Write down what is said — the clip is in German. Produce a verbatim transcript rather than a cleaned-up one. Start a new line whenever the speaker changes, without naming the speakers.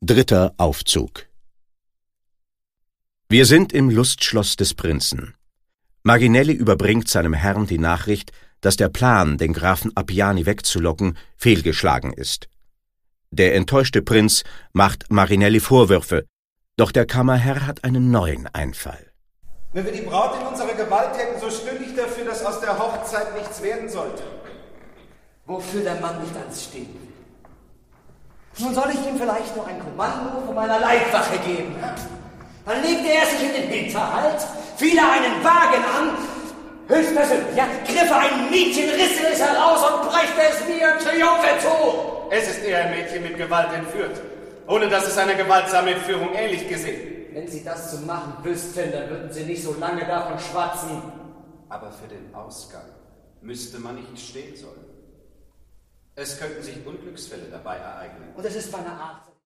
Dritter Aufzug. Wir sind im Lustschloss des Prinzen. Marinelli überbringt seinem Herrn die Nachricht, dass der Plan, den Grafen Appiani wegzulocken, fehlgeschlagen ist. Der enttäuschte Prinz macht Marinelli Vorwürfe, doch der Kammerherr hat einen neuen Einfall.
Wenn wir die Braut in unserer Gewalt hätten, so stünde ich dafür, dass aus der Hochzeit nichts werden sollte.
Wofür der Mann nicht alles stehen will. Nun soll ich ihm vielleicht noch ein Kommando von meiner Leibwache geben. Dann legte er sich in den Hinterhalt, fiel er einen Wagen an, höchstpersönlich, ja, griff ein Mädchen, riss es heraus und brächte es mir im Triumphe zu.
Es ist eher ein Mädchen mit Gewalt entführt, ohne dass es einer gewaltsamen Entführung ähnlich gesehen.
Wenn Sie das zu machen wüssten, dann würden Sie nicht so lange davon schwatzen.
Aber für den Ausgang müsste man nicht stehen sollen. Es könnten sich Unglücksfälle dabei ereignen.
Und es ist meine Art.